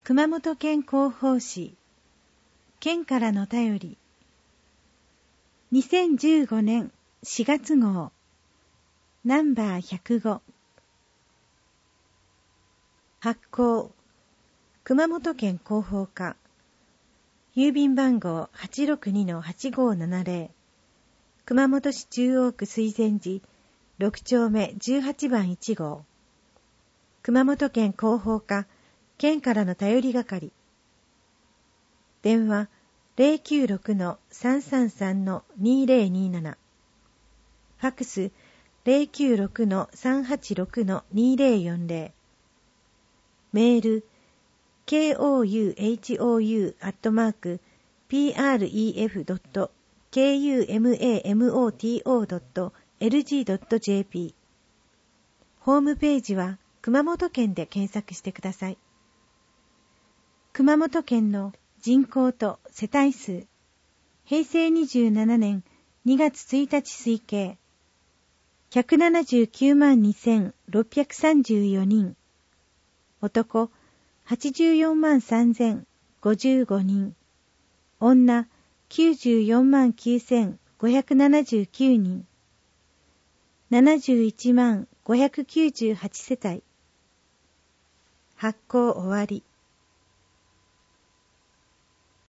熊本県広報誌県からの便り2015年4月号ナンバー105発行熊本県広報課郵便番号 862-8570 熊本市中央区水前寺6丁目18番1号熊本県広報課県からの便り係電話 096-333-2027 ファクス 096-386-2040 メール kouhou.pref.kumamoto.lg.jp ホームページは熊本県で検索してください。熊本県の人口と世帯数平成27年2月1日推計179万2634人男84万3055人女94万9579人71万598世帯発行終わり。